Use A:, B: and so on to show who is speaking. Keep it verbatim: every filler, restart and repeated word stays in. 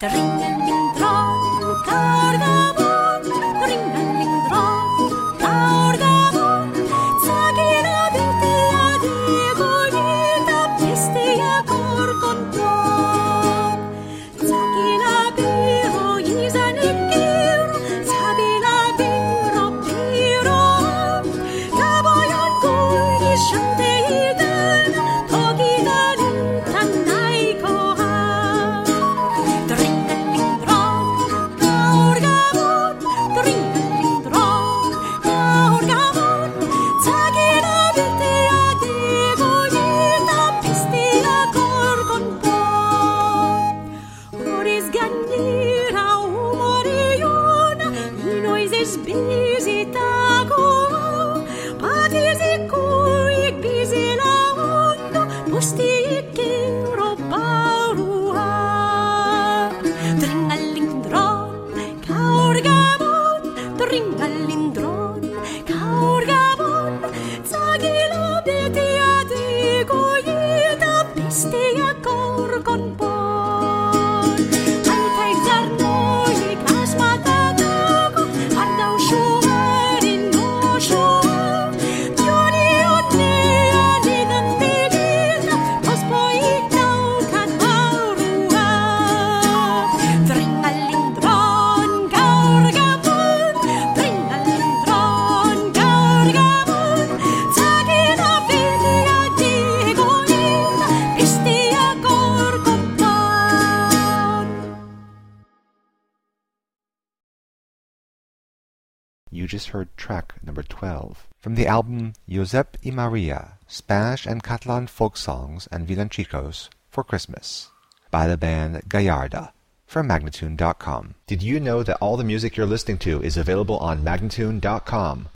A: Ringeling-drong, 가을가문, ringeling-drong, 가을가문, 자기나 빌대야 되고이다 비스대야 걸건돈, 자기나 비로 이산입기로, 사비나 비로 비로, 가보연 꿀이 션대이든, 덕이가 듯한 나이 거하.
B: You just heard track number twelve from the album Josep y Maria, Spanish and Catalan folk songs and villancicos for Christmas by the band Gallarda from Magnatune dot com. Did you know that all the music you're listening to is available on Magnatune dot com?